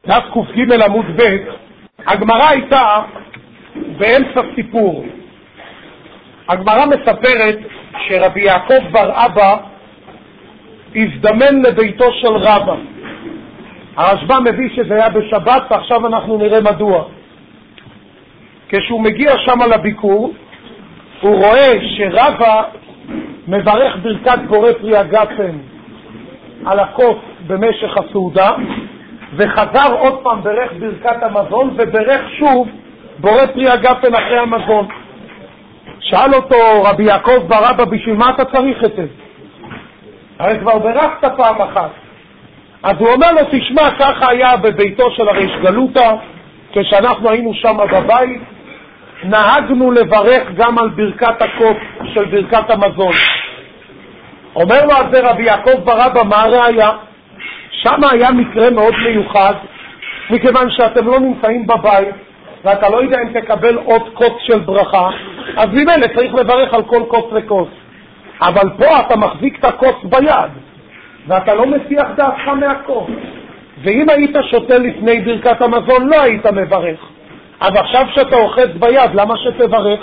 דף ק"ג עמוד ב'. הגמרא הייתה באמצע סיפור. הגמרא מספרת שרבי יעקב בר אבא הזדמן לביתו של רבא. הרשב"א מביא שזה היה בשבת, ועכשיו אנחנו נראה מדוע. כשהוא מגיע שם לביקור, הוא רואה שרבא מברך ברכת בורא פרי הגפן על הכוס במשך הסעודה, וחזר עוד פעם ברך ברכת המזון, וברך שוב בורא פרי הגפן אחרי המזון. שאל אותו רבי יעקב בר אבא, בשביל מה אתה צריך את זה? הרי כבר ברכת פעם אחת. אז הוא אומר לו, תשמע, ככה היה בביתו של הריש גלותא, כשאנחנו היינו שם בבית, נהגנו לברך גם על ברכת הכוס של ברכת המזון. אומר לו על זה רבי יעקב בר אבא, מה הראיה? שם היה מקרה מאוד מיוחד, מכיוון שאתם לא נמצאים בבית, ואתה לא יודע אם תקבל עוד כוס של ברכה, אז ממילא צריך לברך על כל כוס וכוס. אבל פה אתה מחזיק את הכוס ביד, ואתה לא מסיח דעתך מהכוס. ואם היית שותה לפני ברכת המזון, לא היית מברך. אז עכשיו שאתה אוחז ביד, למה שתברך?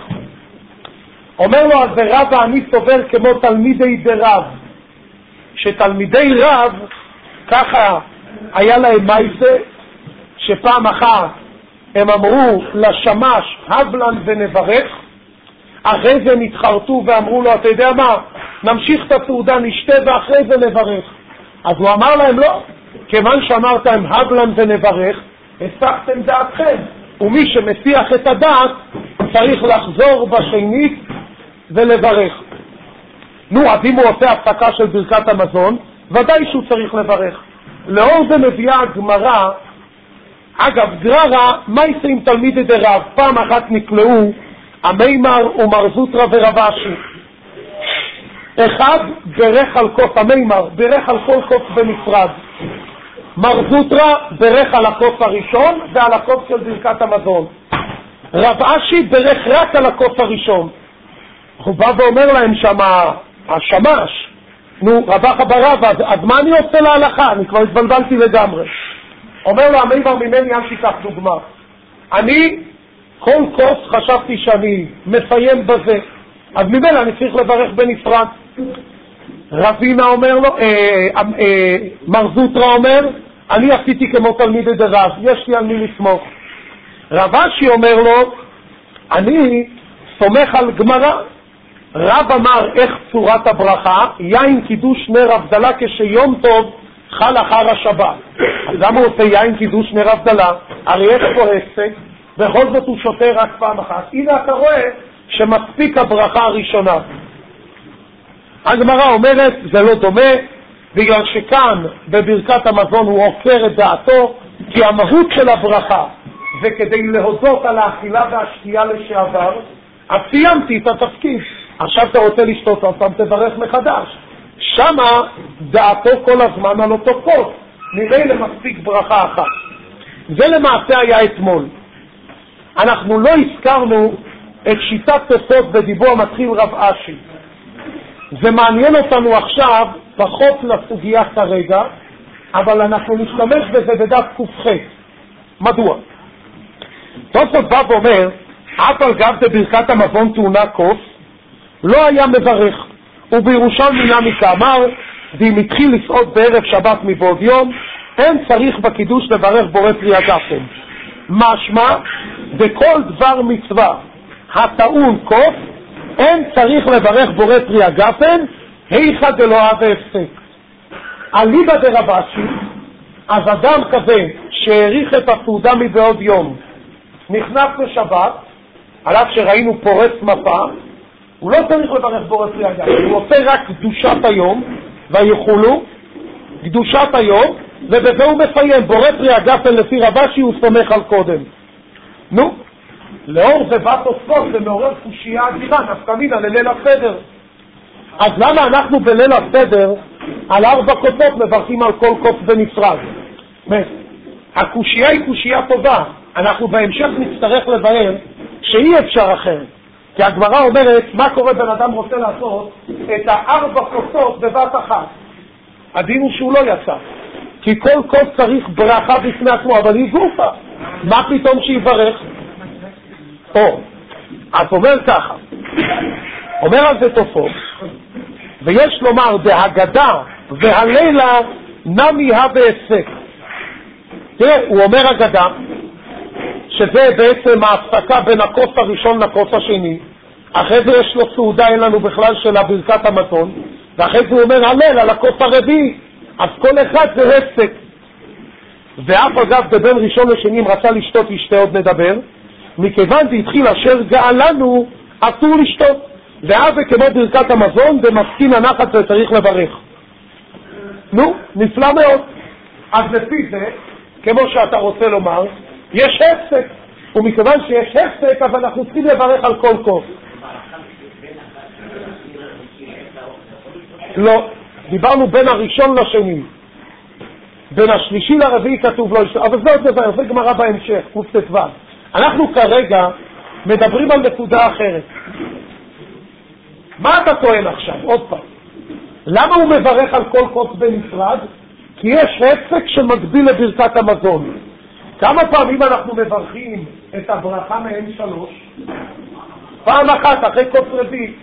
אומר לו, אז רבא, אני סובר כמו תלמידי דרב, שתלמידי רב, ככה היה להם מייסה, שפעם אחת הם אמרו לשמש, הבלן ונברך, אחרי זה נתחרטו ואמרו לו, אתה יודע מה, נמשיך את הסעודה, נשתה ואחרי זה נברך. אז הוא אמר להם, לא, כיוון שאמרתם הבלן ונברך, הסחתם דעתכם, ומי שמסיח את הדעת צריך לחזור בשנית ולברך. נו, אז אם הוא עושה הפסקה של ברכת המזון, ודאי שהוא צריך לברך. לאור זה מביאה הגמרא, אגב, גררה, מה יעשה עם תלמידי דרב? פעם אחת נקלעו המימר ומר זוטרא ורב אשי. אחד ברך על כוס, המימר ברך על כל כוס בנפרד. מר זוטרא ברך על הכוס הראשון ועל הכוס של ברכת המזון. רב אשי ברך רק על הכוס הראשון. הוא בא ואומר להם שמה, השמש, נו, רבח ברב, אז מה אני עושה להלכה? אני כבר התבלבלתי לגמרי. אומר לו המימר, ממני אל תיקח דוגמה. אני כל כוס חשבתי שאני מסיים בזה, אז ממילא אני צריך לברך בנפרד. רבינה אומר לו, מר זוטרא אומר, אני עשיתי כמו תלמידי דרב, יש לי על מי לסמוך. רב אשי אומר לו, אני סומך על גמרא. רב אמר איך צורת הברכה, יין קידוש נר הבדלה כשיום טוב חל אחר השבת. אז למה הוא עושה יין קידוש נר הבדלה? הרי יש פה עסק, בכל זאת הוא שותה רק פעם אחת. הנה אתה רואה שמספיק הברכה הראשונה. הגמרא אומרת, זה לא דומה, בגלל שכאן בברכת המזון הוא עוקר את דעתו, כי המהות של הברכה זה כדי להודות על האכילה והשתייה לשעבר, אז סיימתי את התפקיד. עכשיו אתה רוצה לשתות, אז פעם תברך מחדש. שמה דעתו כל הזמן על אותו כוס, נראה למספיק ברכה אחת. זה למעשה היה אתמול. אנחנו לא הזכרנו את שיטת תוספות בדיבור המתחיל רב אשי. זה מעניין אותנו עכשיו, פחות לסוגיה כרגע, אבל אנחנו נשתמש בזה בדף ק"ח. מדוע? תוספות בא ואומר, אף על גב בברכת המזון טעונה כוס, לא היה מברך, ובירושלמי נמי כאמר, ואם התחיל לסעוד בערב שבת מבעוד יום, אין צריך בקידוש לברך בורא פרי הגפן. משמע, בכל דבר מצווה הטעון כוס, אין צריך לברך בורא פרי הגפן, היכא דלא הווה הפסק. אליבא דרב אשי, אז אדם כזה שהאריך את הסעודה מבעוד יום, נכנס לשבת, על אף שראינו פורץ מפה, הוא לא צריך לברך בורא פרי הגפן, הוא עושה רק קדושת היום, ויחולו, קדושת היום, ובזה הוא מסיים, בורא פרי הגפן לפי רב אשי הוא סומך על קודם. נו, לאור זה בא תוספות, זה מעורר קושייה אדירה, נפקא מינה לליל הסדר. אז למה אנחנו בליל הסדר, על 4 כוסות מברכים על כל כוס בנפרד? הקושייה היא קושייה טובה, אנחנו בהמשך נצטרך לבאר שאי אפשר אחרת. כי הגמרא אומרת, מה קורה בן אדם רוצה לעשות את 4 כוסות בבת אחת? הדין הוא שהוא לא יצא. כי כל כוס צריך ברכה בפני עצמו, אבל היא גופה. מה פתאום שיברך? אז אומר ככה, אומר על זה תוספות, ויש לומר בהגדה והלילה נמי בהפסק. תראה, הוא אומר הגדה, שזה בעצם ההפסקה בין הכוס הראשון לכוס השני, אחרי זה יש לו סעודה, אין לנו בכלל של ברכת המזון, ואחרי זה הוא אומר הלל על הכוס הרביעי, אז כל אחד זה הפסק. ואף אגב בבין ראשון לשני אם רצה לשתות ישתה, עוד נדבר, מכיוון זה התחיל אשר גאלנו אסור לשתות, ואז זה כמו ברכת המזון ומסכין הנחת וצריך לברך. נו, נפלא מאוד. אז לפי זה, כמו שאתה רוצה לומר, יש הפסק, ומכיוון שיש הפסק אז אנחנו צריכים לברך על כל כוס. לא, דיברנו בין הראשון לשני, בין השלישי לרביעי כתוב לא ישתות, אבל זה עוד דבר, זה גמרא בהמשך, קט"ו. אנחנו כרגע מדברים על נקודה אחרת. מה אתה טוען עכשיו? עוד פעם, למה הוא מברך על כל כוס בנפרד? כי יש הפסק שמקביל לברכת המזון. כמה פעמים אנחנו מברכים את הברכה מהם 3? פעם אחת אחרי כוס רביעי.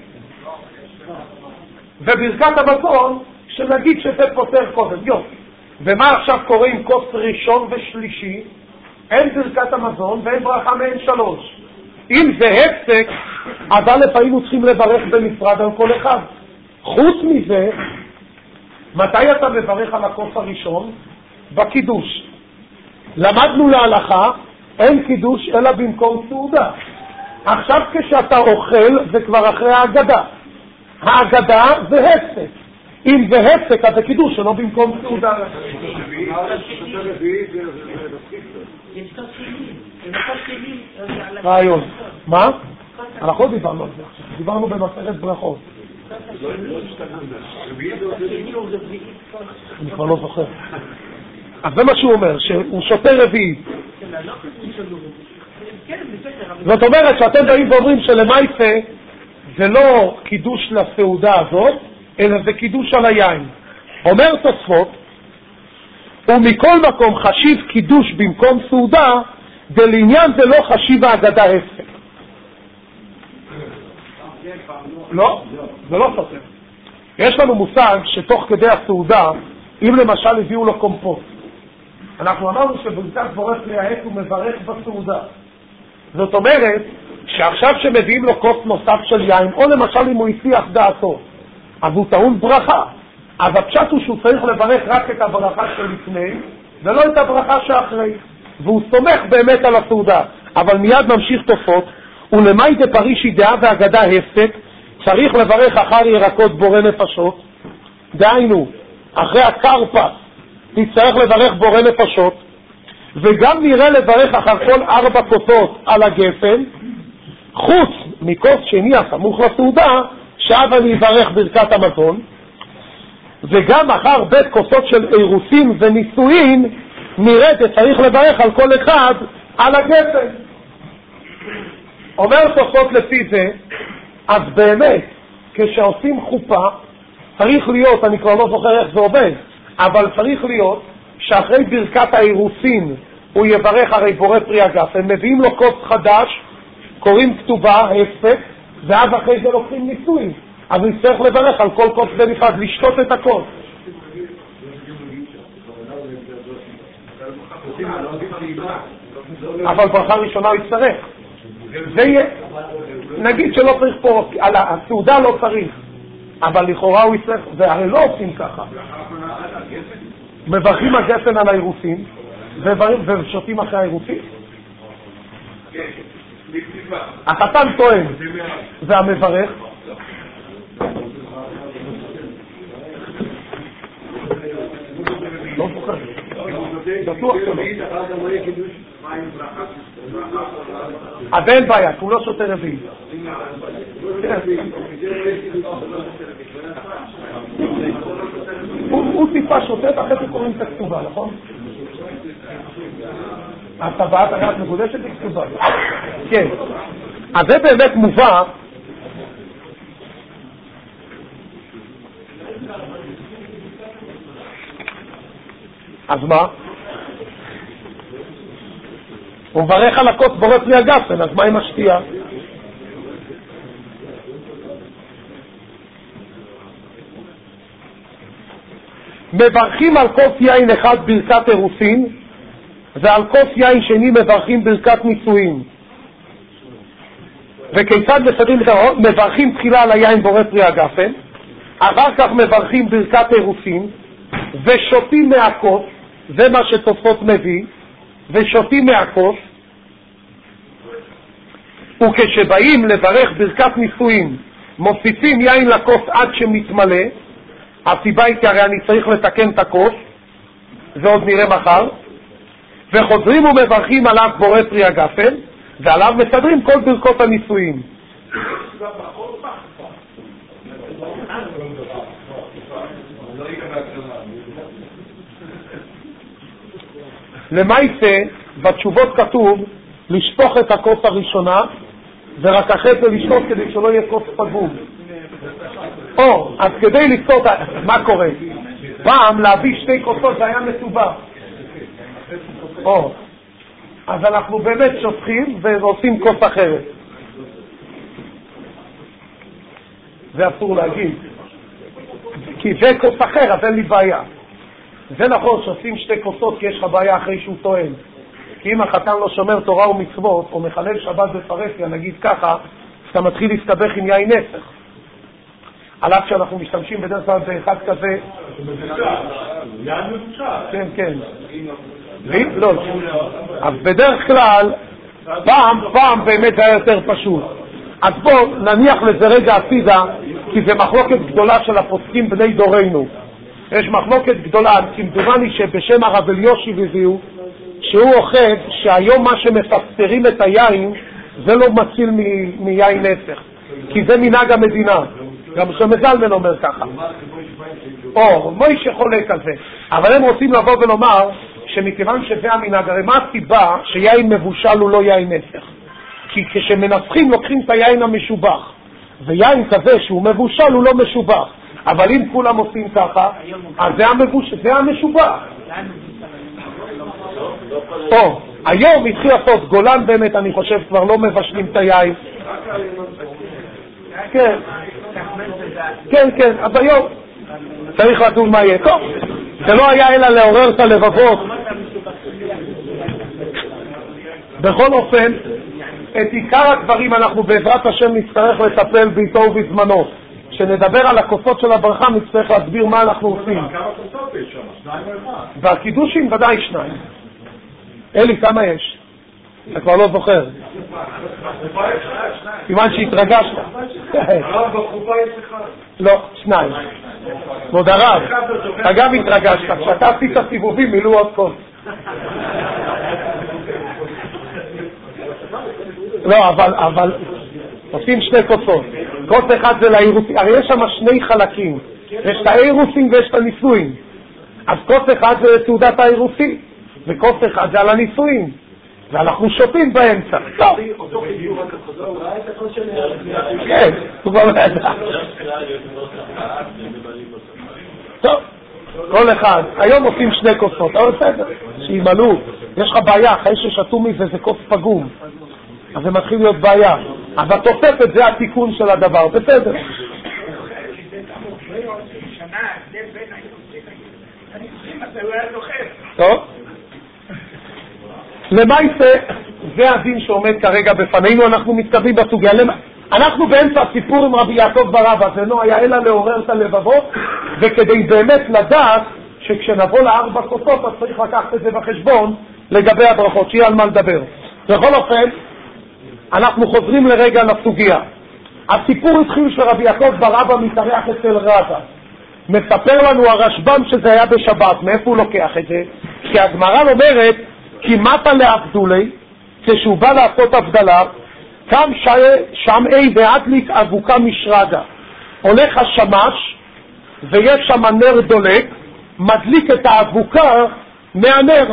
וברכת המזון שנגיד שזה פותר קודם. ומה עכשיו קורה עם כוס ראשון ושלישי? אין ברכת המזון ואין ברכה מהם 3. אם זה הפסק, אז א' היינו צריכים לברך בנפרד על כל אחד. חוץ מזה, מתי אתה מברך על הכוס הראשון? בקידוש. למדנו להלכה, אין קידוש אלא במקום סעודה. עכשיו כשאתה אוכל זה כבר אחרי ההגדה. ההגדה זה הפסק. אם זה הפסק אז זה קידוש שלא במקום סעודה. רעיון. מה? אנחנו עוד דיברנו על זה עכשיו. דיברנו במסכת ברכות. אני כבר לא זוכר. אז זה מה שהוא אומר, שהוא שותה רביעי. זאת אומרת שאתם באים ואומרים שלמעשה זה לא קידוש לסעודה הזאת, אלא זה קידוש על היין. אומר תוספות, ומכל מקום חשיב קידוש במקום סעודה, ולעניין זה לא חשיב ההגדה הפסק. לא, זה לא סותר. יש לנו מושג שתוך כדי הסעודה, אם למשל הביאו לו קומפוט, אנחנו אמרנו שברכת בורא פרי העץ הוא מברך בסעודה. זאת אומרת שעכשיו שמביאים לו כוס נוסף של יין, או למשל אם הוא הסיח דעתו, אז הוא טעון ברכה. אז הפשט הוא שהוא צריך לברך רק את הברכה שלפני, ולא את הברכה שאחרי. והוא סומך באמת על הסעודה. אבל מיד ממשיך תוספות, ולמאי דפרישי דעה והגדה הפסק, צריך לברך אחר ירקות בורא נפשות, דהיינו, אחרי הקרפס, תצטרך לברך בורא נפשות, וגם נראה לברך אחר כל 4 כוסות על הגפן, חוץ מכוס שני הסמוך לסעודה, שעב אני אברך ברכת המזון, וגם אחר בית כוסות של אירוסין ונישואין, נראה שצריך לברך על כל אחד על הגפן. אומר תוספות לפי זה, אז באמת, כשעושים חופה, צריך להיות, אני כבר לא זוכר איך זה עובד, אבל צריך להיות שאחרי ברכת האירוסין הוא יברך הרי בורא פרי הגפן, מביאים לו כוס חדש, קוראים כתובה, הפסק, ואז אחרי זה לוקחים נישואין. אז הוא צריך לברך על כל כוס בנפרד, לשתות את הכוס. אבל ברכה ראשונה הוא יצטרך. זה יהיה, נגיד שלא צריך פה, על הסעודה לא צריך, אבל לכאורה הוא יצטרך, והרי לא עושים ככה. מברכים הגפן על האירוסין, ושותים אחרי האירוסין. החתן טוען, והמברך, לא זוכר. בטוח שלא. אז אין בעיה, הוא לא שותה רביעי. הוא טיפה שותה, אחרי זה קוראים את הכתובה, נכון? אז טבעת הריאת מקודשת היא כתובה. כן. אז זה באמת מובא אז מה? הוא מברך על הכוס בורא פרי הגפן, אז מה עם השתייה? מברכים על כוס יין אחד ברכת אירוסין, ועל כוס יין שני מברכים ברכת נישואין. וכיצד מסדרים את הרוב? מברכים תחילה על היין בורא פרי הגפן, אחר כך מברכים ברכת אירוסין, ושותים מהכוס, זה מה שתוספות מביא, ושותים מהכוס, וכשבאים לברך ברכת נישואין, מוסיפים יין לכוס עד שמתמלא, הסיבה היא כי הרי אני צריך לתקן את הכוס, זה עוד נראה מחר, וחוזרים ומברכים עליו בורא פרי הגפן, ועליו מסדרים כל ברכות הנישואין. למעשה, בתשובות כתוב לשפוך את הכוס הראשונה, ורק אחרי זה לשתות כדי שלא יהיה כוס פגום. אז כדי לשתות, מה קורה? פעם להביא 2 כוסות זה היה מסובך. אז אנחנו באמת שופכים ועושים כוס אחרת. זה אסור להגיד, כי זה כוס אחר, אז אין לי בעיה. זה נכון שעושים 2 כוסות כי יש לך בעיה אחרי שהוא טוען. כי אם החתן לא שומר תורה ומצוות, או מחלל שבת בפרסיה, נגיד ככה, אתה מתחיל להסתבך עם יין נסך. על אף שאנחנו משתמשים בדרך כלל באחד כזה. יין מבושל. כן, כן. לא. אז בדרך כלל, פעם באמת זה היה יותר פשוט. אז בואו נניח לזה רגע הצידה, כי זה מחלוקת גדולה של הפוסקים בני דורנו. יש מחלוקת גדולה, כמדומני שבשם הרב אליושי הביאו, שהוא אוחד שהיום מה שמפסטרים את היין זה לא מציל מיין נסך, כי זה מנהג המדינה. גם שמזלמן אומר ככה, מוישה חולק על זה, אבל הם רוצים לבוא ולומר שמכיוון שזה המנהג, הרי מה הסיבה שיין מבושל הוא לא יין נסך? כי כשמנסחים לוקחים את היין המשובח, ויין כזה שהוא מבושל הוא לא משובח, אבל אם כולם עושים ככה, אז זה המשובח. היום התחיל לעשות גולן, באמת אני חושב כבר לא מבשלים את היין. כן, כן, כן, אז היום צריך לדון מה יהיה. טוב, זה לא היה אלא לעורר את הלבבות. בכל אופן, את עיקר הדברים אנחנו בעזרת השם נצטרך לטפל ביתו ובזמנו. כשנדבר על הכוסות של הברכה נצטרך להסביר מה אנחנו עושים. כמה כוסות יש שם? 2 או 1? והקידושים ודאי 2. אלי, כמה יש? אתה כבר לא זוכר. כיוון שהתרגשת. הרב בחופה יש 1. לא, 2. עוד הרב. אגב התרגשת, כשאתה עשית סיבובים מילאו עוד כוס. לא, אבל עושים 2 כוסות. כוס אחד זה לאירוסים, הרי יש שם 2 חלקים. יש את האירוסים ויש את הנישואין. אז כוס אחד זה תעודת האירוסים, וכוס אחד זה על הנישואין. ואנחנו שותים באמצע. טוב. כן, הוא כבר לא ידע. טוב, כל אחד. היום עושים 2 כוסות, אבל בסדר, שימלאו. יש לך בעיה, אחרי ששתו מזה זה כוס פגום. אז זה מתחיל להיות בעיה. אז התוספת זה התיקון של הדבר, בסדר. טוב. למעשה, זה הדין שעומד כרגע בפנינו, אנחנו מתקרבים בסוגיה. אנחנו באמצע הסיפור עם רבי יעקב בר אבא, זה לא היה אלא לעורר את הלבבות, וכדי באמת לדעת שכשנבוא ל4 כוסות, אז צריך לקחת את זה בחשבון לגבי הברכות, שיהיה על מה לדבר. בכל אופן, אנחנו חוזרים לרגע לסוגיה. הסיפור התחיל שרבי יעקב בר אבא מתארח אצל רבא. מספר לנו הרשב"ם שזה היה בשבת. מאיפה הוא לוקח את זה? כי הגמרא אומרת, כמעט להבדולי, כשהוא בא לעשות הבדלה, קם שמעי והדליק אבוקה משרגה. הולך השמש, ויש שם נר דולק, מדליק את האבוקה מהנר.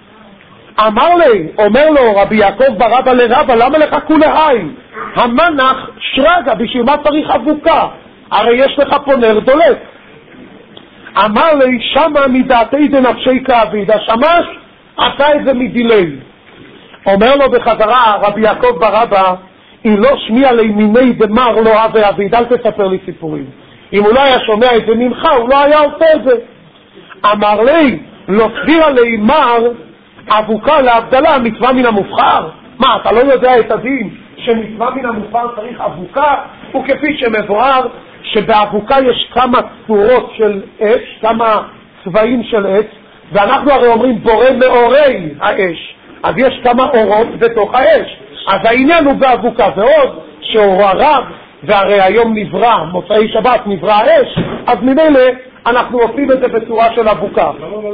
אומר לו רבי יעקב בר אבא לרבא, למה לך כולי עין? המנח שרגה, בשביל מה צריך אבוקה? הרי יש לך פה נר דולק. אמר לי שמה מדעתי דנפשי כאביד, השמש עשה את זה מדילי. אומר לו בחזרה רבי יעקב בר אבא, אם לא שמיע לימיני דמר לא אבי אביד, אל תספר לי סיפורים. אם הוא לא היה שומע את זה ממך, הוא לא היה עושה את זה. אמר לי, לא סבירה לימר אבוקה להבדלה, מצווה מן המובחר. מה, אתה לא יודע את הדין שמצווה מן המובחר צריך אבוקה? וכפי שמבואר שבאבוקה יש כמה צורות של אש, כמה צבעים של אש, ואנחנו הרי אומרים בורא מאורי האש, אז יש כמה אורות בתוך האש. אז העניין הוא באבוקה, ועוד שאור הרב, והרי היום נברא, מוצאי שבת נברא האש, אז ממילא אנחנו עושים את זה בצורה של אבוקה.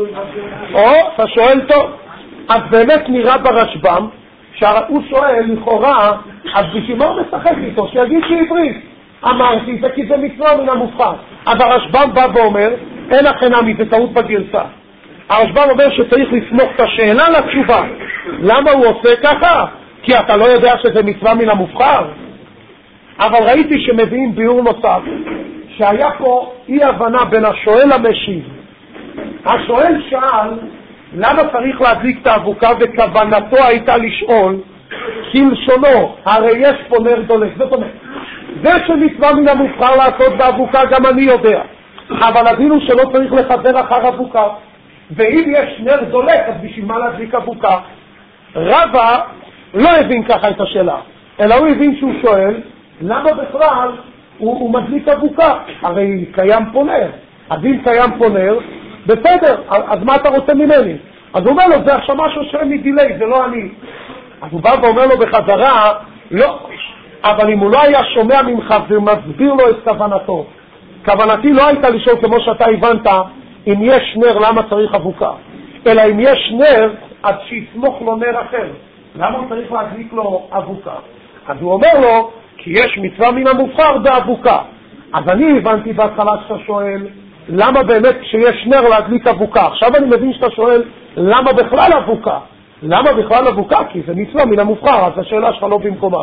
אתה שואל טוב. אז באמת נראה ברשב"ם, שהוא שואל לכאורה, אז בשביל מה הוא משחק איתו? שיגיד שעברית. אמרתי, זה כי זה מצווה מן המובחר. אז הרשב"ם בא ואומר, אין לכן עמי, זה טעות בגרסה. הרשב"ם אומר שצריך לסמוך את השאלה לתשובה. למה הוא עושה ככה? כי אתה לא יודע שזה מצווה מן המובחר. אבל ראיתי שמביאים ביאור נוסף, שהיה פה אי הבנה בין השואל למשיב. השואל שאל, למה צריך להדליק את האבוקה, וכוונתו הייתה לשאול, כלשונו, הרי יש פה נר דולק. זאת אומרת, זה שמצווה מן המובחר לעשות באבוקה גם אני יודע. אבל הדין הוא שלא צריך לחזר אחר אבוקה. ואם יש נר דולק, אז בשביל מה להדליק אבוקה? רבא לא הבין ככה את השאלה, אלא הוא הבין שהוא שואל, למה בכלל הוא מדליק אבוקה? הרי קיים פה נר. אז אם קיים פה נר, בסדר, אז מה אתה רוצה ממני? אז הוא אומר לו, זה השמש עושה מדילי, זה לא אני. אז הוא בא ואומר לו בחזרה, לא, אבל אם הוא לא היה שומע ממך ומסביר לו את כוונתו, כוונתי לא הייתה לשאול כמו שאתה הבנת, אם יש נר למה צריך אבוקה, אלא אם יש נר אז שיסמוך לו נר אחר. למה הוא צריך להדליק לו אבוקה? אז הוא אומר לו, כי יש מצווה מן המובחר באבוקה. אז אני הבנתי בהתחלה שאתה שואל, למה באמת כשיש נר להדליק אבוקה? עכשיו אני מבין שאתה שואל, למה בכלל אבוקה? למה בכלל אבוקה? כי זה מצווה מן המובחר, אז השאלה שלך לא במקומה.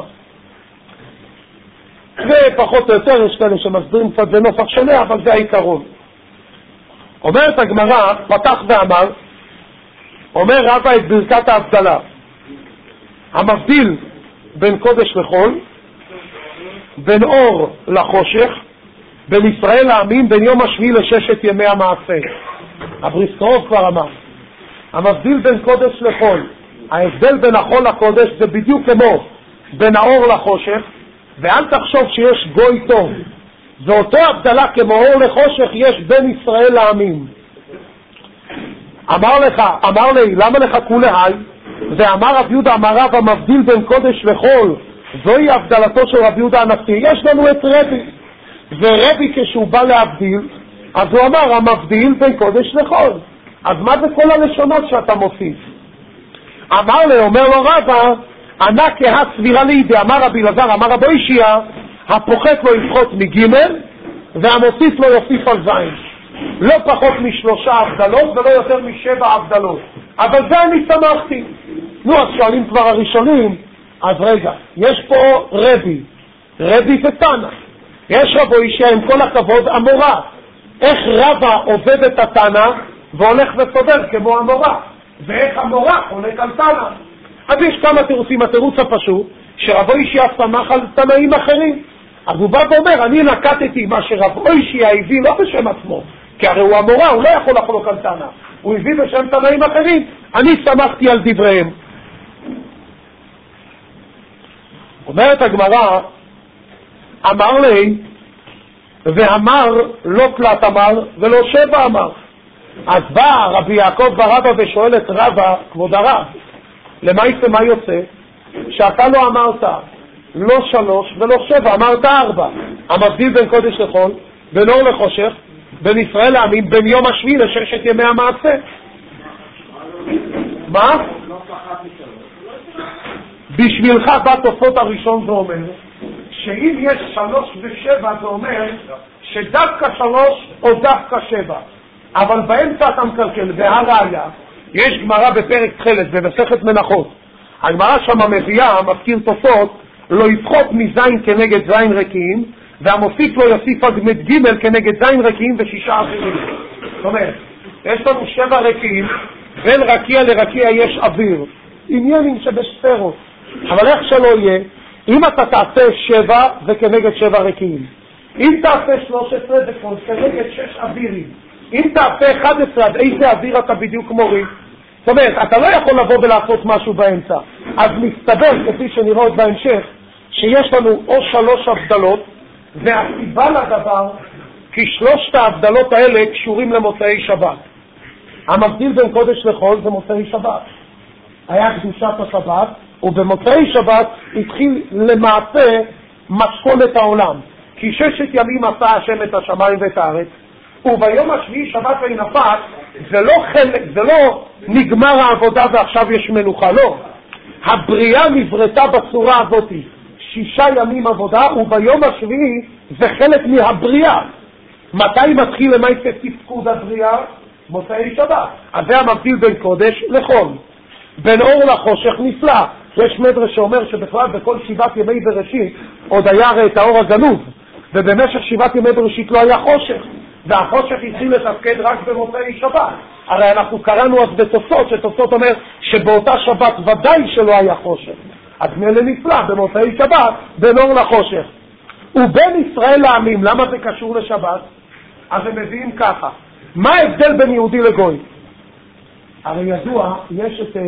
ופחות או יותר יש כאלה שמסבירים קצת בנופח שונה, אבל זה העיקרון. אומרת הגמרא, פתח ואמר, אומר רבא את ברכת ההבדלה, המבדיל בין קודש לחול, בין אור לחושך, בין ישראל לעמים, בין יום השביעי לששת ימי המעשה. הבריסקרוב כבר אמר, המבדיל בין קודש לחול, ההבדל בין החול לקודש זה בדיוק כמו בין האור לחושך, ואל תחשוב שיש גוי טוב, זה אותו הבדלה כמו אור לחושך יש בין ישראל לעמים. אמר לי, למה לך כולי היי? ואמר רב יהודה, אמר רב, המבדיל בין קודש לחול, זוהי הבדלתו של רב יהודה הנשיא. יש לנו את רבי, ורבי כשהוא בא להבדיל, אז הוא אמר, המבדיל בין קודש לחול. אז מה זה כל הלשונות שאתה מוסיף? אמר לי, אומר לו רבא, ענה כהה סבירה לידי, אמר רבי אלעזר, אמר רבו אישיה, הפוחת לו יפחות מגימל, והמוסיף לו יוסיף על זין. לא פחות מ3 הבדלות ולא יותר מ7 הבדלות. אבל זה אני שמחתי. נו, אז שואלים כבר הראשונים, אז רגע, יש פה רבי ותנא. יש רבו אישיה עם כל הכבוד אמורה. איך רבא עובד את התנא והולך וסובר כמו אמורה? ואיך אמורה הולך על תנא? אז יש כמה תירוצים. התירוץ הפשוט, שרבו אישיה שמח על תנאים אחרים. אז הוא בא ואומר, אני נקטתי מה שרבו אישיה הביא לא בשם עצמו, כי הרי הוא אמורה, הוא לא יכול לחלוק על תנא. הוא הביא בשם תנאים אחרים, אני שמחתי על דבריהם. אומרת הגמרא, אמר לי, ואמר לא פלט אמר ולא 7 אמר. אז בא רבי יעקב בר אבא ושואל את רבא, כבוד הרב, למעשה מה יוצא? שאתה לא אמרת לא 3 ולא 7, אמרת 4. המבדיל בין קודש לחול, בין אור לחושך, בין ישראל לעמים, בין יום השביעי לששת ימי המעשה. מה? בשבילך בתוספות הראשון זה אומר שאם יש 3 ו7 זה אומר שדווקא 3 או דווקא 7, אבל באמצע אתה מקלקל. והראיה, יש גמרא בפרק תחילת במסכת מנחות, הגמרא שם מביאה, מזכיר תוספות, לא יפחות מזין כנגד זין רקים, והמוסיף לו יוסיף עד ג' כנגד זין רקים ו6 אחרים. אומרת, יש לנו 7 רקיעים, בין רקיע לרקיע יש אוויר, עניינים שבספרות, אבל איך שלא יהיה, אם אתה תעשה 7 זה כנגד 7 רקיעים, אם תעשה 13 זה כנגד 6 אווירים, אם תעשה 11 עד איזה אוויר אתה בדיוק מוריד. זאת אומרת, אתה לא יכול לבוא ולעשות משהו באמצע. אז מסתבר, כפי שנראה עוד בהמשך, שיש לנו או 3 הבדלות, והסיבה לדבר, כי 3 ההבדלות האלה קשורים למוצאי שבת. המבדיל בין קודש לחול זה מוצאי שבת. היה קדושת השבת, ובמוצאי שבת התחיל למעשה מתכונת העולם. כי 6 ימים עשה השם את השמיים ואת הארץ, וביום השביעי שבת וינפש, זה לא נגמר העבודה ועכשיו יש מנוחה, לא. הבריאה נברתה בצורה הזאת, 6 ימים עבודה, וביום השביעי זה חלק מהבריאה. מתי מתחיל למעשה תפקוד הבריאה? מוצאי שבת. אז זה המבדיל בין קודש לחול. בין אור לחושך נפלא. יש מדרש שאומר שבכלל בכל 7 ימי בראשית עוד היה את האור הגנוב, ובמשך 7 ימי בראשית לא היה חושך, והחושך התחיל לתפקד רק במוצאי שבת. הרי אנחנו קראנו אז בתוספות, שתוספות אומר שבאותה שבת ודאי שלא היה חושך. אז מלא נפלא במוצאי שבת בין אור לחושך. ובין ישראל לעמים, למה זה קשור לשבת? אז הם מביאים ככה, מה ההבדל בין יהודי לגוי? הרי ידוע, יש את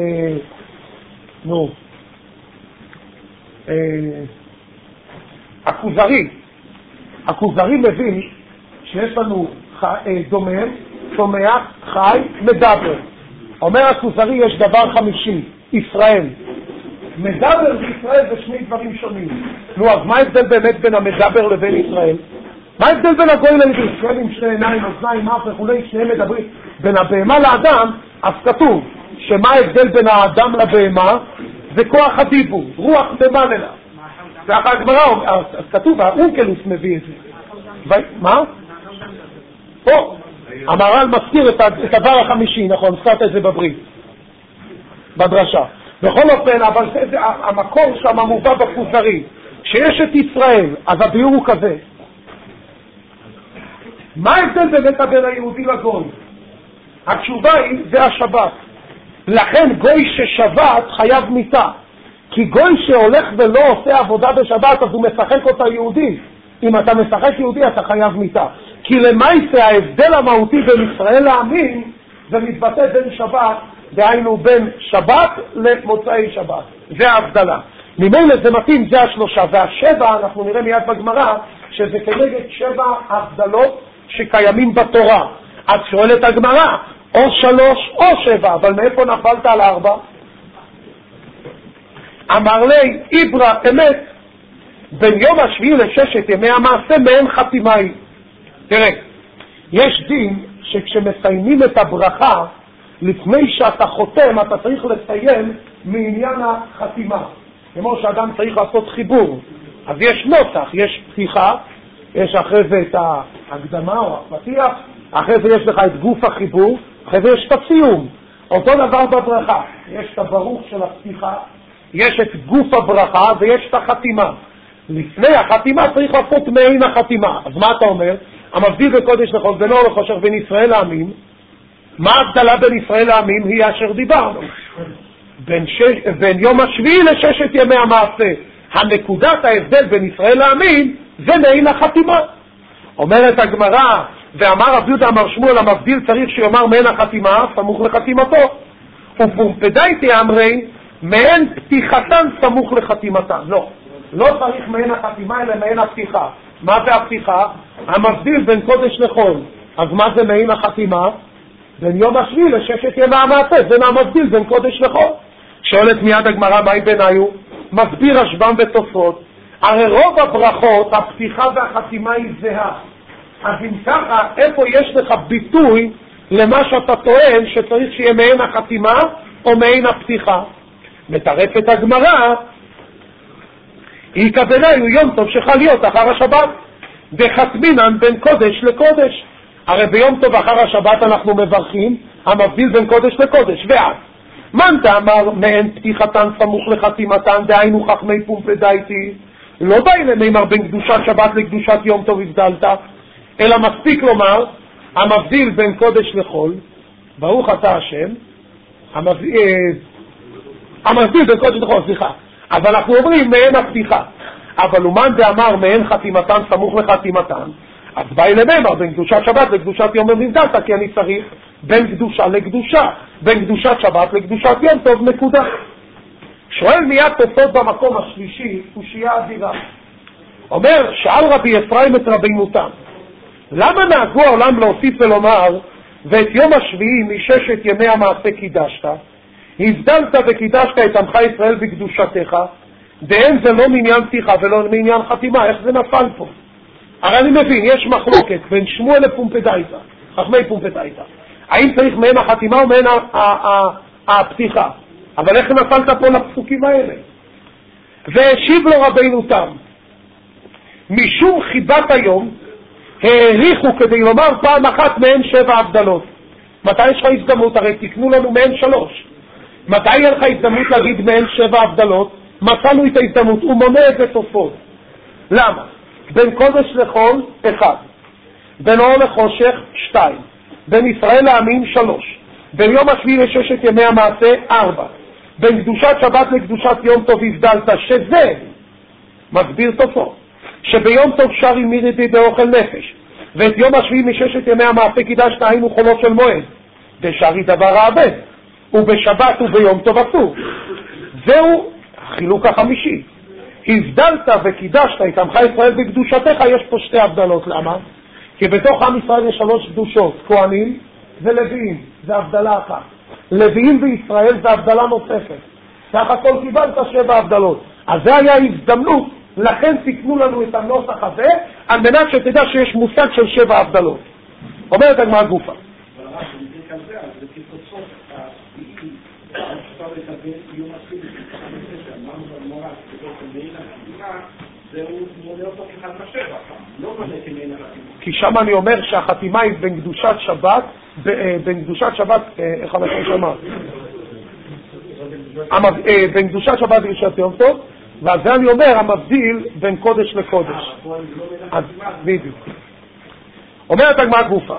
הכוזרי מבין שיש לנו דומם, צומח, חי, מדבר. אומר הכוזרי יש דבר 5, ישראל. מדבר וישראל זה 2 דברים שונים. נו, אז מה ההבדל באמת בין המדבר לבין ישראל? מה ההבדל בין הגוי לבין ישראל עם 2 עיניים, אוזניים, אף וכולי, שניהם מדברים? בין הבהמה לאדם, אז כתוב שמה ההבדל בין האדם לבהמה? זה כוח הדיבור, רוח במעלה. ואחר הגמרא, אז כתוב, האונקלוס מביא את זה. מה? פה, המהר"ל מזכיר את הדבר 5, נכון, זכרת את זה בברית, בדרשה. בכל אופן, אבל זה המקור שם מובא בכוזרי, שיש את ישראל, אז הביאור הוא כזה. מה ההבדל באמת בין היהודי לגוי? התשובה היא, זה השבת. לכן גוי ששבת חייב מיתה. כי גוי שהולך ולא עושה עבודה בשבת, אז הוא משחק אותה יהודי. אם אתה משחק יהודי, אתה חייב מיתה. כי למעשה ההבדל המהותי בין ישראל לעמים, זה מתבטא בין שבת, דהיינו בין שבת למוצאי שבת. זה ההבדלה. ממילא זה מתאים, זה 3. וה7, אנחנו נראה מיד בגמרא, שזה כנגד 7 הבדלות שקיימים בתורה. אז שואלת הגמרא, או 3 או 7, אבל מאיפה נפלת על 4? אמר לי, איברא אמת, בין יום השביעי ל6 ימי המעשה מעין חתימה היא. תראה, יש דין שכשמסיימים את הברכה, לפני שאתה חותם, אתה צריך לסיים מעניין החתימה. כמו שאדם צריך לעשות חיבור. אז יש נוסח, יש פתיחה, יש אחרי זה את ההקדמה או הפתיח, אחרי זה יש לך את גוף החיבור, אחרי זה יש את הסיום. אותו דבר בברכה, יש את הברוך של הפתיחה, יש את גוף הברכה ויש את החתימה. לפני החתימה צריך לעשות מעין החתימה. אז מה אתה אומר? המבדיל בקודש לחול בין אור לחושך בין ישראל לעמים. מה ההבדלה בין ישראל לעמים? היא אשר דיברנו. בין יום השביעי ל6 ימי המעשה. הנקודת ההבדל בין ישראל לעמים זה מעין החתימה. אומרת הגמרא, ואמר רב יהודה אמר שמואל, המבדיל צריך שיאמר מעין החתימה סמוך לחתימתו. ופומפדייטי אמרי מעין פתיחתן סמוך לחתימתן. לא צריך מעין החתימה אלא מעין הפתיחה. מה זה הפתיחה? המבדיל בין קודש לחול. אז מה זה מעין החתימה? בין יום השביעי ל6 ימי המעשה. זה המבדיל בין קודש לחול. שואלת מיד הגמרא, מהי ביניו? מסביר רשב"ם ותוספות. הרי רוב הברכות, הפתיחה והחתימה היא זהה. אז אם ככה, איפה יש לך ביטוי למה שאתה טוען שצריך שיהיה מעין החתימה או מעין הפתיחה? מטרפת הגמרא, היא כבניו יום טוב שחל להיות אחר השבת, וחתמינן בין קודש לקודש. הרי ביום טוב אחר השבת אנחנו מברכים, המבדיל בין קודש לקודש. ואז, מנתה אמר מעין פתיחתן סמוך לחתימתן, דהיינו חכמי פומפדייטי, לא די למימר בין קדושת שבת לקדושת יום טוב הבדלת, אלא מספיק לומר, המבדיל בין קודש לחול, ברוך אתה השם, המבדיל בין קודש לחול, סליחה, אבל אנחנו אומרים מעין הפתיחה, אבל אומן דאמר מעין חתימתן סמוך לחתימתן, אז בא אליהם בין קדושת שבת לקדושת יום מבדלת, כי אני צריך בין קדושה לקדושה, בין קדושת שבת לקדושת יום טוב, נקודה. שואל מיד תוספות במקום השלישי, קושיה אדירה. אומר, שאל רבי אפרים את רבינו תם, למה נהגו העולם להוסיף ולומר, ואת יום השביעי מששת ימי המעשה קידשת, הבדלת וקידשת את עמך ישראל בקדושתך, ואין זה לא מעניין פתיחה ולא מעניין חתימה, איך זה נפל פה? הרי אני מבין, יש מחלוקת בין שמואל לפומפדאיתא, חכמי פומפדאיתא, האם צריך מעין החתימה או מעין הפתיחה? אבל איך נפלת פה לפסוקים האלה? והשיב לו רבינו תם, משום חיבת היום העריכו כדי לומר פעם אחת מעין 7 הבדלות. מתי יש לך הזדמנות? הרי תקנו לנו מעין 3. מתי יהיה לך הזדמנות להגיד מעין 7 הבדלות? מצאנו את ההזדמנות, הוא מונה את זה תוספות. למה? בין קודש לחול 1, בין אור לחושך 2, בין ישראל לעמים 3, בין יום השביעי לששת ימי המעשה 4, בין קדושת שבת לקדושת יום טוב הבדלת, שזה מסביר תוספות, שביום טוב שרי מירידי באוכל נפש, ואת יום השביעי מששת ימי המעשה קידשת היינו חולות של מועד, ושרי דבר העבד, ובשבת וביום טוב אסור. זהו החילוק החמישי. הבדלת וקידשת את עמך ישראל בקדושתך, יש פה 2 הבדלות. למה? כי בתוך עם ישראל יש 3 קדושות, כהנים ולוויים, זה הבדלה אחת. לוויים וישראל זה הבדלה נוספת. סך הכל קיבלת 7 הבדלות. אז זה היה הזדמנות, לכן תקנו לנו את הנוסח הזה, על מנת שתדע שיש מושג של 7 הבדלות. אומרת הגמרא גופה. כי שם אני אומר שהחתימה היא בין קדושת שבת, בין קדושת שבת, איך אנחנו שמע? בין קדושת שבת וקדושת יום טוב, ועל זה אני אומר המבדיל בין קודש לקודש. אז בדיוק. אומרת הגמרא גופה.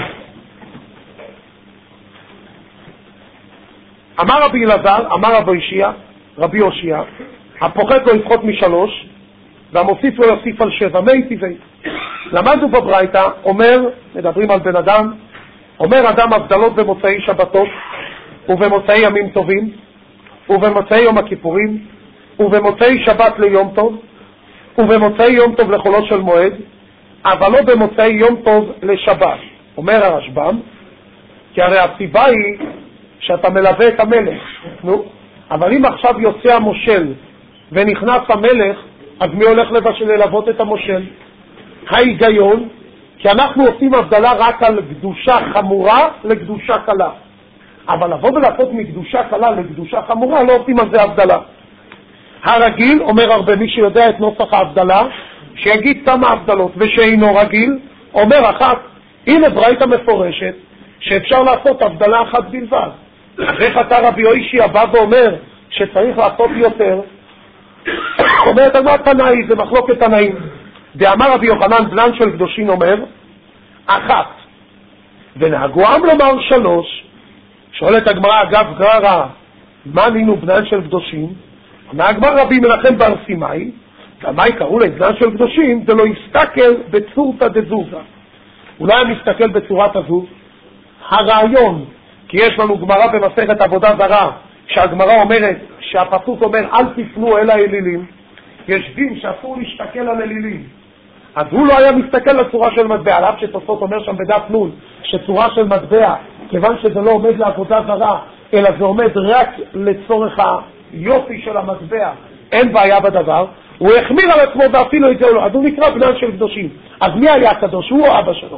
אמר רבי אלעזר, אמר רבי יושע, הפוחת לו יפחות מ3, והמוסיף לו יוסיף על 7, מי טבעי. למדנו בברייתא, אומר, מדברים על בן אדם, אומר אדם הבדלות במוצאי שבתות, ובמוצאי ימים טובים, ובמוצאי יום הכיפורים, ובמוצאי שבת ליום טוב, ובמוצאי יום טוב לחולות של מועד, אבל לא במוצאי יום טוב לשבת. אומר הרשב"ם, כי הרי הסיבה היא שאתה מלווה את המלך, אבל אם עכשיו יוצא המושל ונכנס המלך, אז מי הולך ללוות את המושל? ההיגיון, כי אנחנו עושים הבדלה רק על קדושה חמורה לקדושה קלה, אבל לבוא ולעשות מקדושה קלה לקדושה חמורה לא עושים על זה הבדלה. הרגיל, אומר הרבה מי שיודע את נוסח ההבדלה, שיגיד כמה הבדלות, ושאינו רגיל, אומר אחת. הנה ברייתא מפורשת שאפשר לעשות הבדלה אחת בלבד. איך אתה רבי יושע בא ואומר שצריך לעשות יותר? אומרת הגמרא תנאי, זה מחלוקת תנאים. דאמר רבי יוחנן בנן של קדושין אומר 1, ונהגו עם לומר 3. שואלת הגמרא אגב גרא, מה נינו בנן של קדושין? הגמרא רבי מנחם בר סימאי, כמה יקראו לבנן של קדושין? זה לא יסתכל בצורתא דזוזה. אולי אני מסתכל בצורת הזוז? הרעיון, כי יש לנו גמרא במסכת עבודה זרה, שהגמרא אומרת, שהפסוק אומר אל תפנו אל האלילים, יש דין שאסור להשתכל על אלילים, אז הוא לא היה מסתכל לצורה של מטבע, עליו שתוספות אומר שם בדף נון, שצורה של מטבע, כיוון שזה לא עומד לעבודה זרה, אלא זה עומד רק לצורך היופי של המטבע, אין בעיה בדבר, הוא החמיר על עצמו ואפילו את זה לא, אז הוא נקרא בנן של קדושים. אז מי היה הקדוש? הוא או אבא שלו?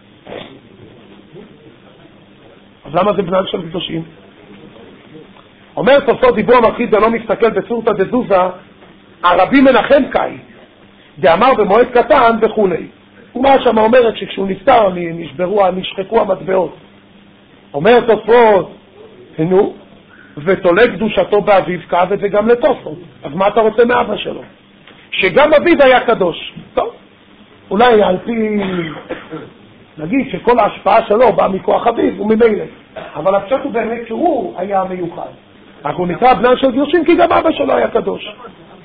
אז למה זה בנן של קדושים? אומר תוספות דיבור המחריד זה לא מסתכל בצורתא דזוזה, הרבי מנחם קאי, דאמר במועד קטן וכולי. ומה שם אומרת שכשהוא נפטר נשחקו המטבעות. אומר תוספות, ותולה קדושתו באביו כאב את זה גם לתוספות. אז מה אתה רוצה מאבא שלו? שגם אביו היה קדוש. טוב, אולי על פי נגיד שכל ההשפעה שלו באה מכוח אביו וממילא. אבל הפשט הוא באמת שהוא היה מיוחד. רק הוא נקרא בנם של קדושים כי גם אבא שלו היה קדוש.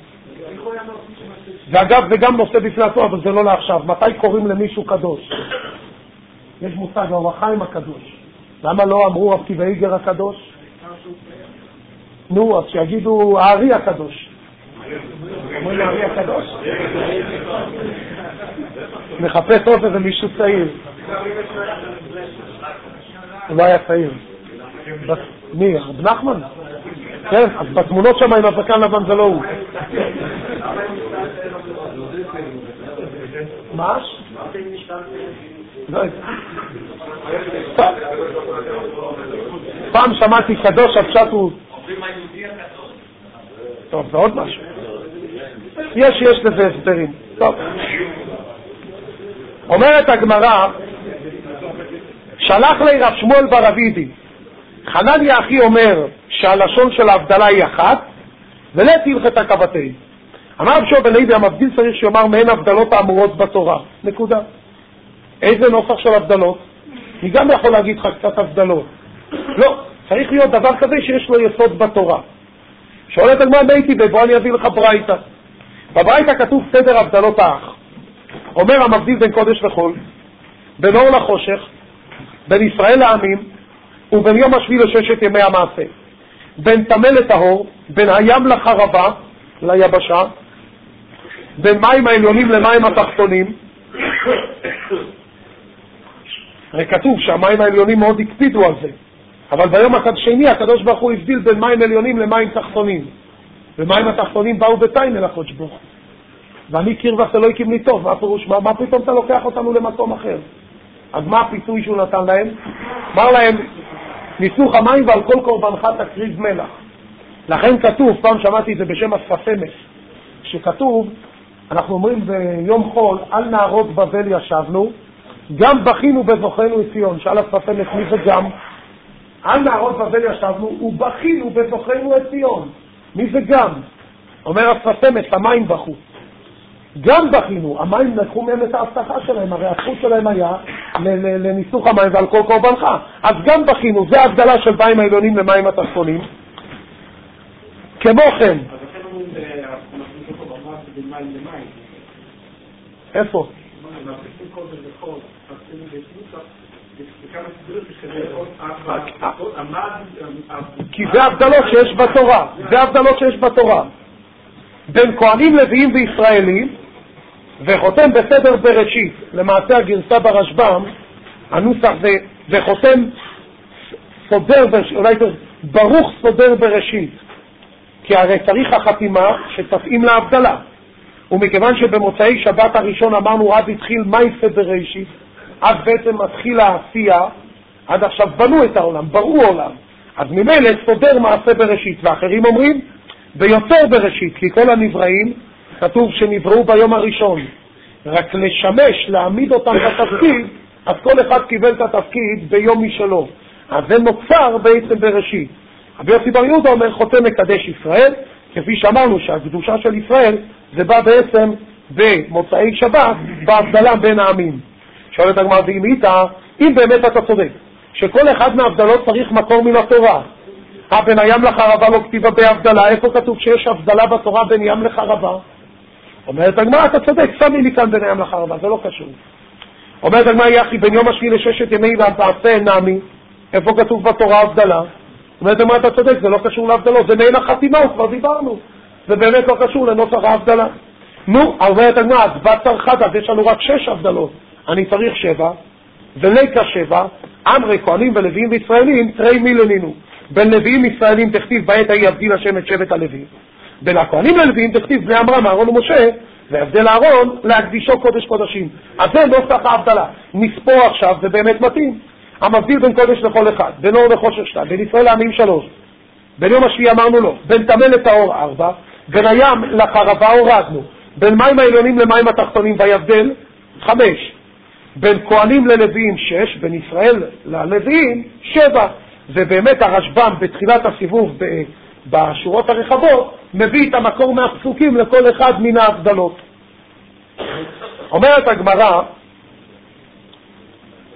ואגב, זה גם נושא בפני עצמו, אבל זה לא לעכשיו. מתי קוראים למישהו קדוש? יש מושג, אור החיים הקדוש. למה לא אמרו רב קיבי איגר הקדוש? נו, אז שיגידו הארי הקדוש. אומרים הארי הקדוש? מחפש עוד איזה מישהו צעיר. הוא לא היה צעיר. מי? רב נחמן? כן, אז בתמונות שם עם הזקן לבן זה לא הוא. מה? פעם שמעתי קדוש, הפשט הוא... טוב, זה עוד משהו. יש לזה הסברים. טוב. אומרת הגמרא, שלח לי רב שמואל בר אבידי, חנניה אחי אומר שהלשון של ההבדלה היא אחת, ולא תלכת כבתי. אמר רב שמואל בן לוי, המבדיל צריך שיאמר מהן הבדלות האמורות בתורה. נקודה. איזה נוסח של הבדלות? אני גם יכול להגיד לך קצת הבדלות. לא, צריך להיות דבר כזה שיש לו יסוד בתורה. שואלת הגמרא ביתי, ובוא אני אביא לך ברייתא. בברייתא כתוב סדר הבדלות האח. אומר המבדיל בין קודש וחול, בין אור לחושך, בין ישראל לעמים, ובין יום השביעי לששת ימי המעשה. בין טמא לטהור, בין הים לחרבה, ליבשה, בין מים העליונים למים התחתונים. הרי כתוב שהמים העליונים מאוד הקפידו על זה, אבל ביום השני הקדוש ברוך הוא הבדיל בין מים עליונים למים תחתונים, ומים התחתונים באו בתיים אל הקדוש ברוך הוא. ואני קרבך אלוהיקים לי טוב. מה פירוש? מה פתאום אתה לוקח אותנו למקום אחר? אז מה הפיצוי שהוא נתן להם? אמר להם, ניסוך המים ועל כל קורבנך תקריב מלח. לכן כתוב, פעם שמעתי את זה בשם הספסמס, שכתוב, אנחנו אומרים ביום חול, על נהרות בבל ישבנו, גם בכינו בזוכרנו את ציון. שאל הספסמס, מי זה גם? על נהרות בבל ישבנו ובכינו בזוכרנו את ציון. מי זה גם? אומר הספסמס, המים בכו. גם בכינו, המים לקחו מהם את ההבטחה שלהם, הרי הזכות שלהם היה לניסוך המים ועל כל קורבנך. אז גם בכינו, זה ההבדלה של מים העליונים למים התחתונים. כמו כן. איפה? כי זה הבדלות שיש בתורה, זה הבדלות שיש בתורה. בין כהנים לוויים וישראלים, וחותם בסדר בראשית, למעשה הגרסה ברשב"ם, הנוסח זה חותם סודר בראשית, אולי ברוך סודר בראשית, כי הרי צריך החתימה שתפעים להבדלה. ומכיוון שבמוצאי שבת הראשון אמרנו אז התחיל מייסה בראשית, אז בעצם מתחיל העשייה, עד עכשיו בנו את העולם, בראו עולם, אז ממילא סודר מעשה בראשית. ואחרים אומרים ביותר בראשית, כי כל הנבראים כתוב שנבראו ביום הראשון, רק לשמש, להעמיד אותם בתפקיד, אז כל אחד קיבל את התפקיד ביום משלו, אז זה נוצר בעצם בראשית. רבי יוסי בר יהודה אומר חותם מקדש ישראל, כפי שאמרנו שהקדושה של ישראל זה בא בעצם במוצאי שבת בהבדלה בין העמים. שואלת הגמרא, ואם איתה, אם באמת אתה צודק שכל אחד מההבדלות צריך מקור מן התורה, בין הים לחרבה לא כתיבה בהבדלה, איפה כתוב שיש הבדלה בתורה בין ים לחרבה? אומרת הגמרא, אתה צודק, שמי לי כאן בין הים לחרבה, זה לא קשור. אומרת הגמרא, יחי בין יום השביעי לששת ימי והמעשה נמי, איפה כתוב בתורה הבדלה? אומרת הגמרא, אתה צודק, זה לא קשור להבדלות, זה מעין החתימה, כבר דיברנו, זה באמת לא קשור לנוסח ההבדלה. נו, אומרת הגמרא, אז בצר חד, אז יש לנו רק 6 הבדלות, אני צריך 7, וליקה 7, אמרי כהנים ולוויים וישראלים, תרי מילונינו. בין לוויים ישראלים תכתיב בעת ההיא יבדיל השם את שבט הלווים, בין הכהנים ללוויים תכתיב בני עמרם אהרון ומשה, והבדל אהרון להקדישו קודש קודשים. אז זה נוסח ההבדלה. נספור עכשיו, זה באמת מתאים. המבדיל בין קודש לכל אחד, בין אור לחושך 2, בין ישראל לעמים 3, בין יום השביעי אמרנו לו, בין טמא לטהור 4, בין הים לחרבה הורדנו, בין מים העליונים למים התחתונים והבדל 5, בין כהנים ללוויים 6, בין ישראל ללוויים 7. ובאמת הרשב"ם בתחילת הסיבוב בשורות הרחבות מביא את המקור מהפסוקים לכל אחד מן ההבדלות. אומרת הגמרא,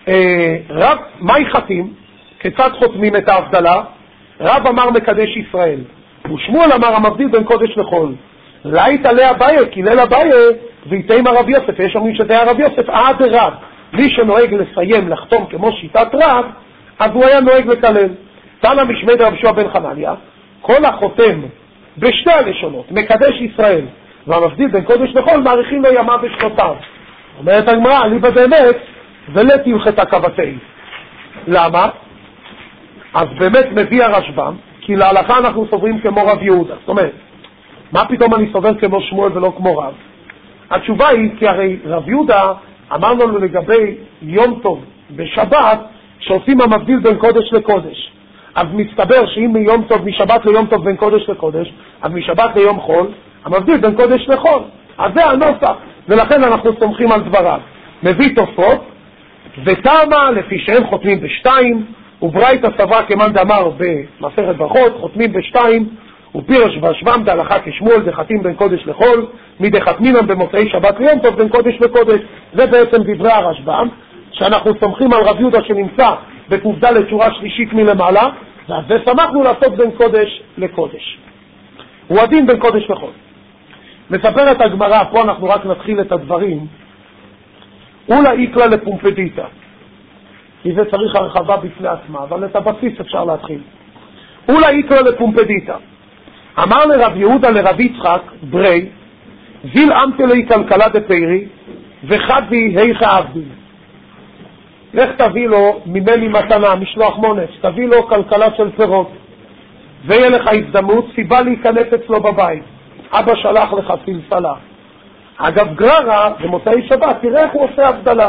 רב, מהי חתים? כיצד חותמים את ההבדלה? רב אמר מקדש ישראל, ושמואל אמר המבדיל בין קודש לחול. לית עלי אביי, כי ליל אביי ויתאים הרב יוסף, יש אומרים שזה הרב יוסף עד רב. מי שנוהג לסיים, לחתום כמו שיטת רב, אז הוא היה נוהג לקלל. תנא משמי דרב יהושע בן חנניה, כל החותם בשתי הלשונות, מקדש ישראל והמבדיל בין קודש לחול, מעריכים לו ימיו ושנותיו. אומרת הגמרא, אליבא באמת ולית הלכתה כבתי. למה? אז באמת מביא הרשב"ם, כי להלכה אנחנו סוברים כמו רב יהודה. זאת אומרת, מה פתאום אני סובר כמו שמואל ולא כמו רב? התשובה היא, כי הרי רב יהודה אמרנו לו לגבי יום טוב בשבת, שעושים המבדיל בין קודש לקודש. אז מסתבר שאם מיום טוב, משבת ליום טוב בין קודש לקודש, אז משבת ליום חול, המבדיל בין קודש לחול. אז זה הנוסח, ולכן אנחנו סומכים על דבריו. מביא תוספות, ותמה לפי שהם חותמים בשתיים, וברייתא סברה כמאן דאמר במסכת ברכות, חותמים בשתיים, ופירש והשבם דהלכה כשמואל דחתים בין קודש לחול, מדחתמינם במוצאי שבת ליום טוב בין קודש לקודש. זה בעצם דברי הרשב"ם, שאנחנו סומכים על רב יהודה שנמצא בק"ד שורה שלישית מלמעלה, ואז זה שמחנו לעשות בין קודש לקודש. הוא הדין בין קודש לחול. מספרת הגמרא, פה אנחנו רק נתחיל את הדברים, אולה איקלה לפומפדיתא, כי זה צריך הרחבה בפני עצמה, אבל את הבסיס אפשר להתחיל. אולה איקלה לפומפדיתא, אמר לרב יהודה לרב יצחק ברי, זיל אמתלי כלכלה דפיירי, וחבי היכה עבדים. לך תביא לו ממני מתנה, משלוח מונס, תביא לו כלכלה של פירות, ויהיה לך הזדמנות, סיבה להיכנס אצלו בבית. אבא שלח לך סלסלה. אגב גררה, במוצאי שבת, תראה איך הוא עושה הבדלה.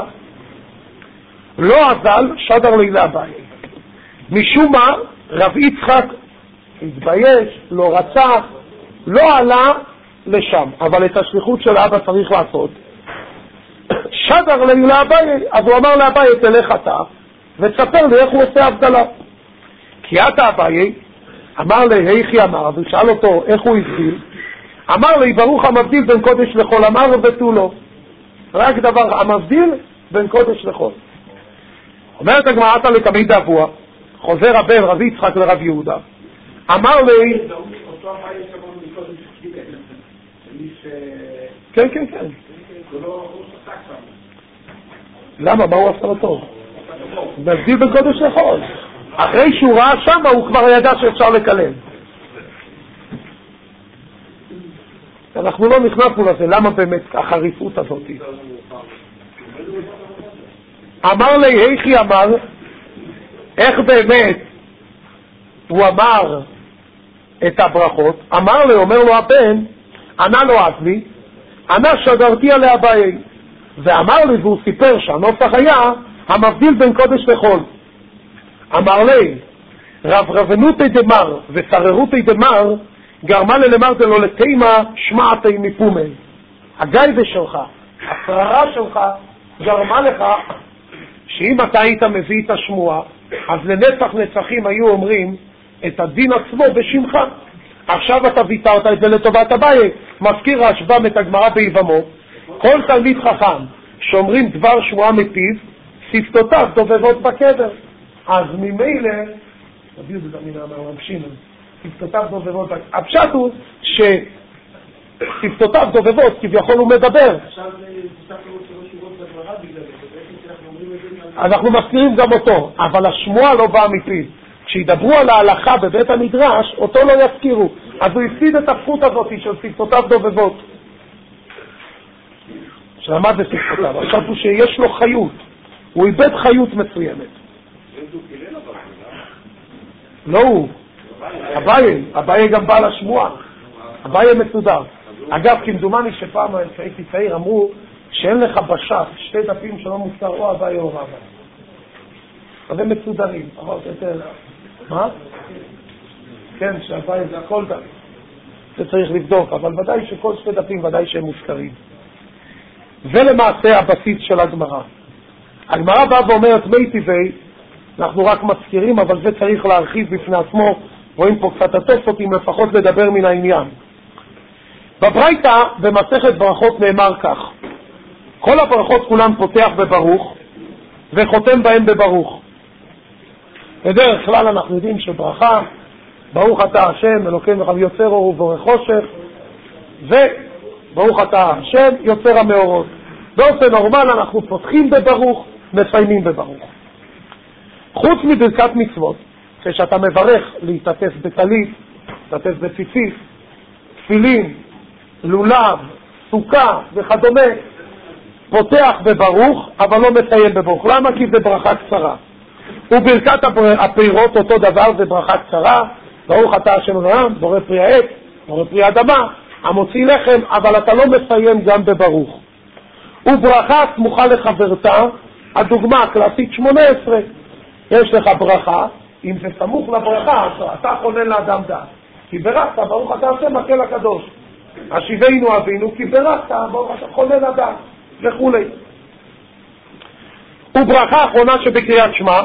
לא אזל, שדר לילה אביי. משום מה, רב יצחק התבייש, לא רצה, לא עלה לשם, אבל את השליחות של אבא צריך לעשות. שדר לילה אביי, אז הוא אמר לאביי, תלך אתה, ותספר לי איך הוא עושה הבדלה. כי אתה אביי, אמר לי, היכי אמר, ושאל אותו איך הוא הבדיל, אמר לי, ברוך המבדיל בין קודש לחול, אמר ותו לו. רק דבר, המבדיל בין קודש לחול. אומרת הגמרא אתה לקמי דאבוה, חוזר הבן רב יצחק לרב יהודה, אמר לי, אותו אביי שמענו מקודם שקיבל, כן, כן, כן. למה? מה הוא עשה לו טוב? מבדיל בין קודש לחול. אחרי שהוא ראה שם, הוא כבר ידע שאפשר לקלל. אנחנו לא נכנסנו לזה, למה באמת החריפות הזאת? אמר לי, היכי אמר, איך באמת הוא אמר את הברכות? אמר לי, אומר לו הבן, ענה לו עזבי, ענה שדרתי עליה אביי. ואמר לי, והוא סיפר שהנוסח היה, המבדיל בין קודש לחול. אמר לי, רברבנותי דמר וסררותי דמר, גרמה ללמר דלו לתימה שמעתי מפומי. הגייבה שלך, השררה שלך, גרמה לך שאם אתה היית מביא את השמועה, אז לנצח נצחים היו אומרים את הדין עצמו בשמך. עכשיו אתה ויתרת את זה לטובת אביי. מזכיר רשב"ם את הגמרא ביבמות, כל תלמיד חכם שאומרים דבר שמועה מפיו, שפתותיו דובבות בקבר. אז ממילא, תביאו את זה מן הממשינו, שפתותיו דובבות בקבר. הפשט הוא ששפתותיו דובבות, כביכול הוא מדבר. עכשיו זה תפתח לו שלוש שורות בגמרא בגלל זה, בעצם שאנחנו אומרים את זה. אנחנו מזכירים גם אותו, אבל השמועה לא באה מפיו. כשידברו על ההלכה בבית המדרש, אותו לא יזכירו. אז הוא הפסיד את הזכות הזאת של שפתותיו דובבות. שלמד בספקותיו, עכשיו הוא שיש לו חיות, הוא איבד חיות מסוימת. לא הוא, אביי גם בא לשמועה, אביי מסודר. אגב, כמדומני שפעם הייתי צעיר, אמרו שאין לך בשף שתי דפים שלא מוזכר או אביי או רבא. אז הם מסודרים, אמרתי יותר, מה? כן, שאביי זה הכל דף, זה צריך לבדוק, אבל ודאי שכל שתי דפים ודאי שהם מוזכרים. ולמעשה הבסיס של הגמרא. הגמרא באה ואומרת מי טבעי, אנחנו רק מזכירים, אבל זה צריך להרחיב בפני עצמו, רואים פה קצת התוספות אם לפחות לדבר מן העניין. בברייתא במסכת ברכות נאמר כך, כל הברכות כולן פותח בברוך, וחותם בהם בברוך. בדרך כלל אנחנו יודעים שברכה, ברוך אתה השם אלוקינו יוצר אור ובורא חושך, וברוך אתה השם יוצר המאורות. באופן נורמל אנחנו פותחים בברוך, מסיימים בברוך. חוץ מברכת מצוות, כשאתה מברך להתעטף בטלית, להתעטף בציצית, תפילין, לולב, סוכה וכדומה, פותח בברוך אבל לא מסיים בברוך. למה? כי זה ברכה קצרה. וברכת הפירות אותו דבר, זה ברכה קצרה, ברוך אתה השם אלוהינו בורא פרי העץ, בורא פרי האדמה, המוציא לחם, אבל אתה לא מסיים גם בברוך. וברכה סמוכה לחברתה, הדוגמה הקלאסית 18, יש לך ברכה, אם זה סמוך לברכה, אתה חונן לאדם דעת, כי ברכת ברוך אתה השם מקל הקדוש, השיבנו אבינו, כי ברכת ברוך אתה חונן לדעת וכולי. וברכה האחרונה שבקריאת שמע,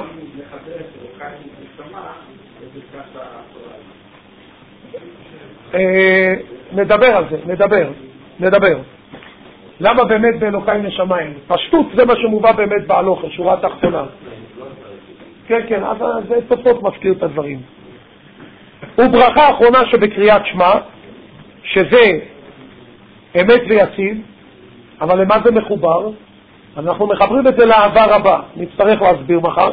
נדבר על זה, נדבר. למה באמת באלוקי נשמיים? פשטות זה מה שמובא באמת בהלוכה, שורה תחתונה. כן, אז זה תופעות מזכיר את הדברים. וברכה האחרונה שבקריאת שמע, שזה אמת ויציב, אבל למה זה מחובר? אנחנו מחברים את זה לאהבה רבה, נצטרך להסביר מחר.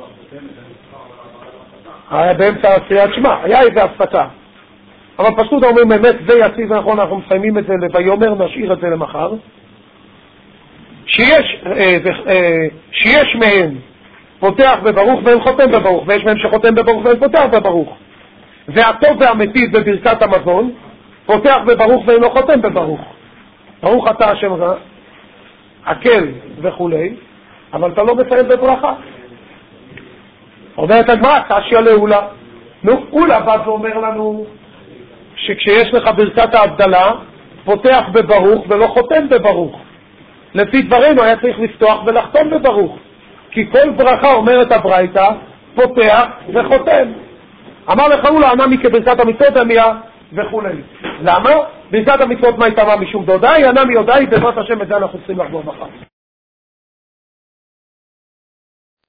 היה באמצע קריאת שמע, היה איזה הפסקה. אבל פשוט אומרים אמת ויציב, נכון, אנחנו מסיימים את זה לויאמר, נשאיר את זה למחר. שיש מהם פותח בברוך ואין חותם בברוך, ויש מהם שחותם בברוך ואין פותח בברוך. והטוב והמתיד בברכת המזון, פותח בברוך ואין לא חותם בברוך. ברוך אתה השם הקל וכולי, אבל אתה לא מסיים בברכה. אומרת הגמרא, קשיא לעולה. אולה בא ואומר לנו שכשיש לך ברכת ההבדלה, פותח בברוך ולא חותם בברוך. לפי דברינו היה צריך לפתוח ולחתום בברוך, כי כל ברכה אומרת הברייתא, פותח וחותם. אמר לך אולה, ענה מכברכת המצוות המיה וכולי. למה? ברכת המצוות מה הייתה משום דודאי, ענה מיודאי, בעזרת השם את זה אנחנו צריכים לחזור מחר.